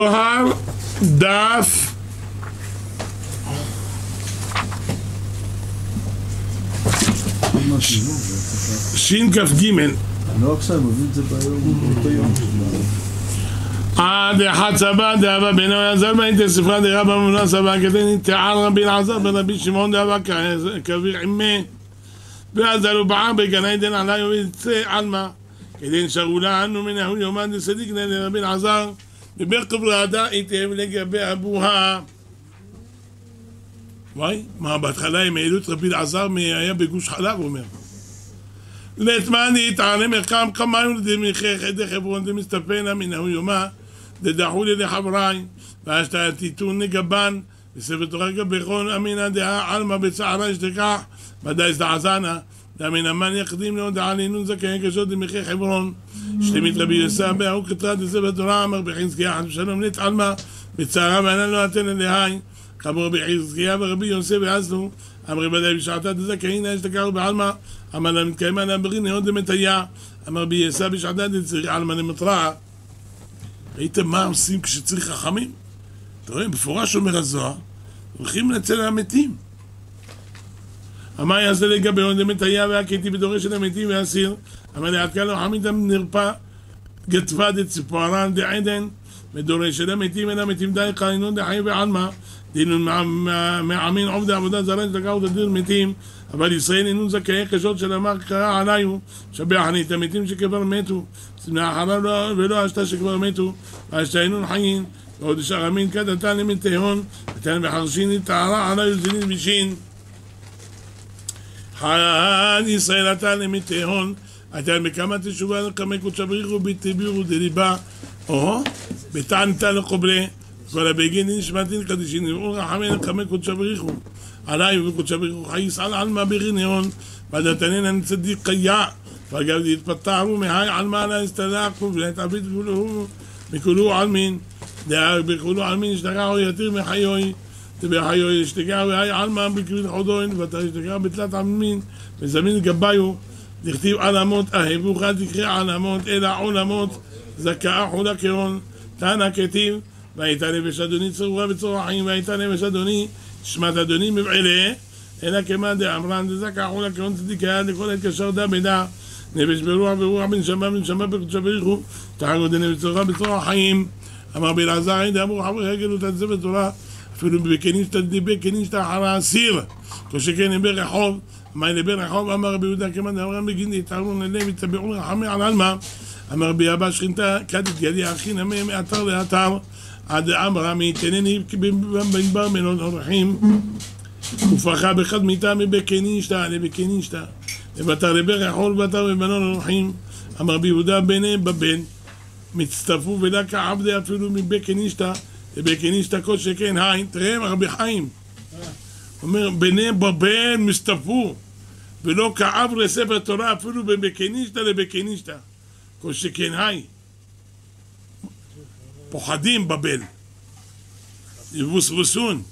זוהר דף שכ"ג. לא עכשיו, מביא את זה באותו יום. עד אחד סבא דאבא בנו יעזר באינטר ספרה דרבא ממונה סבא כתני תעל רבי אלעזר בן רבי שמעון דאבא כביר עמי ועזר ובער בגן עדן עלי ויצא עלמא כדין שרולה אנו מנהו יומן דסדיקנה לרבי אלעזר בבר קברדה היטב לגבי אבוה. וואי, מה בהתחלה הם העלו את רבי אלעזר היה בגוש חלב, הוא אומר לתמני יתעלם מרקם כמיון דמיכך עדי חברון דמסתפנה מנהו יומה דדחו לי לחברי והשתתיתון נגבן בספר תורה גביכון אמינה דעה עלמא בצערה אשתכח ודאי הזדעזענה דאמין המן יקדים להודעה לעינון זכאי קשות דמיכך חברון שתמית רבי יוסף בהוא כתרת בספר תורה אמר בחזקיה חס ושלום נתעלמה בצערה וענה לא אתן אליה חבר בחזקיה ורבי יוסף ועזנו אמר בדי בשעתה דזכאין אשתכחו בעלמא אמר לה מתקיים עליה ברין נאות דמתיה אמר בי יסע בשעתה דצריך עלמא למטרה. ראיתם מה עושים כשצריך חכמים? אתה רואה, בפורש אומר הזוהר הולכים לצל המתים. אמר יעשה לגבי עוד דמתיה והקטי בדורש של המתים והסיר אמר לעד כאן לא חמיתם נרפא גטפה דציפורן דעדן בדורש של המתים אין המתים די חיינות דחי ועלמא דינון מעמין עובדי עבודה זרה שתקעו תדיר מתים אבל ישראל אינון זכאי קשות של אמר קרא עליו שבח אני את המתים שכבר מתו מאחריו ולא אשתה שכבר מתו ואשתה אינון חיים ועוד שאר אמין כד נתן למתהון נתן בחרשיני טהרה עליו זינית בשין חד ישראל נתן למתהון נתן בכמה תשובה לקמי קודשא בריחו בתבירו דריבה או בתענתה לקובלה כל הבגין נשמתין קדישין נראו רחמין לקמי קודשא בריחו עלי וקודשא בריחו חייס על עלמא בריניון ודתנין הנצדיק קיה ואגב יתפתחו מהי עלמא לה הסתלקו ולהתעבית מכולו עלמין דאג בכולו עלמין השתגעו יתיר מחיוי תבחיוי השתגעו והי עלמא בקביל חודוין ואתה השתגעו בתלת עלמין וזמין גביו לכתיב עלמות אהבו חד תקרא עלמות אלא עולמות זכאה חולה קרון תנא כתיב והייתה נפש אדוני צרורה בצורה חיים והייתה נפש אדוני שמעת אדוני מבעלה אלא כמה דאמרן דזכא חולה קרון צדיקה לכל התקשר דה בדה נפש ברוח ברוח בנשמה בקודשא בריחו תעגו דנפש צרורה בצורה חיים אמר באלעזר היידה אמרו חברי הגלו תצא בתורה אפילו בקנישתא דיבה קנישתא אחר האסיר כל שכן נבר רחוב אמר נבר רחוב אמר רבי יהודה כמה דאמרן בגין יתערון אליהם יתבעון רחמי על עלמא אמר ביאבא שכינתה כדת ידי אחי נמי מאתר לאתר עד אמרה מיתנני במדבר מלון אורחים ופרחה בחד מיתה מבקנישתא לבקנישתא ובתר לבר רחוב ובתר במלון אורחים אמר ביהודה בני בבן מצטרפו ולקה עבדי אפילו מבקנישתא לבקנישתא כל שכן היין תראה רבי חיים אומר בני בבן מצטרפו ולא כאב לספר תורה אפילו בבקנישתא לבקנישתא כל שכן היי פוחדים בבל יבוסבוסון